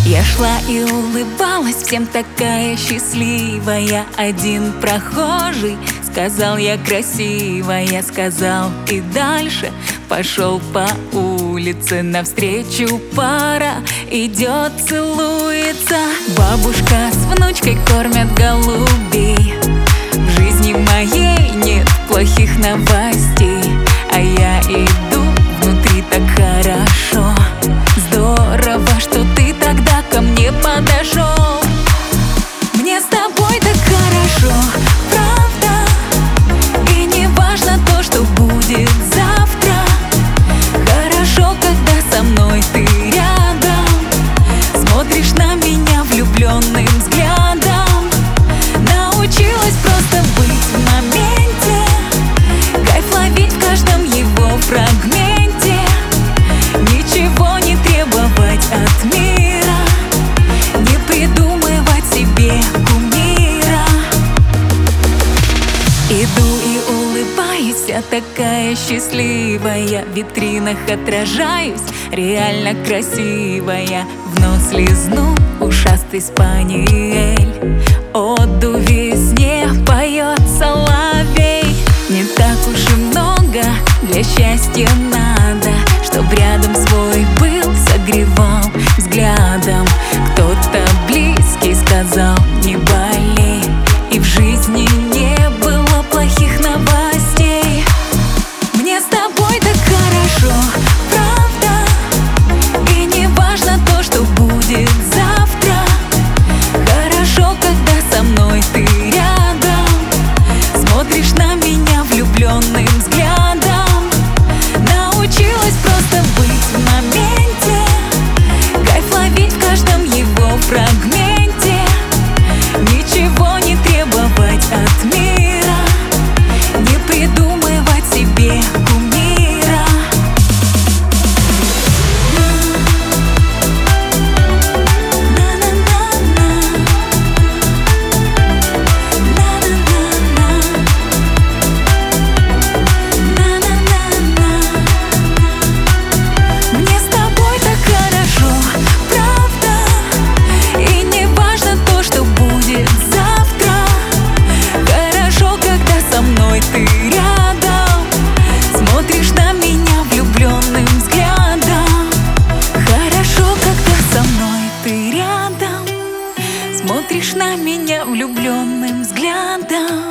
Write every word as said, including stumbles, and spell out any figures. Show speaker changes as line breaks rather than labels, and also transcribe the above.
Я шла и улыбалась, всем такая счастливая. Один прохожий сказал: я красивая. Сказал и дальше пошел по улице. Навстречу пара идет, целуется. Бабушка с внучкой кормят голубей. В жизни моей нет плохих новостей, а я иду, внутри так хорошо. Здорово, что ты тогда ко мне подошел. Мне с тобой так хорошо, правда. И не важно то, что будет завтра. Хорошо, когда со мной ты рядом. Смотришь на меня влюбленным взглядом. Научилась просто быть в моменте, кайф ловить в каждом его фрагменте. Ничего не требовать от мира, не придумывать себе кумира. Иду и улыбаюсь, вся такая счастливая. В витринах отражаюсь, реально красивая. В нос лизну ушастый спаниель. Оду весне поет соловей. Не так уж и много для счастья надо, чтоб рядом свой был, согревал взглядом. Кто-то близкий сказал: не болей. И в жизни не было плохих новостей. Мне с тобой так хорошо, правда. И не важно то, что будет завтра. Хорошо, когда со мной ты рядом. Смотришь на меня влюбленным взглядом. Научилась просто быть в моменте, кайф ловить в каждом его фрагменте. Ничего не требовать от мира, не придумывать себе кумира. Мне с тобой так хорошо, правда. И не важно то, что будет завтра. Хорошо, когда со мной ты рядом. Смотришь на меня влюбленным взглядом. Хорошо, когда со мной ты рядом. Смотришь на меня влюбленным взглядом.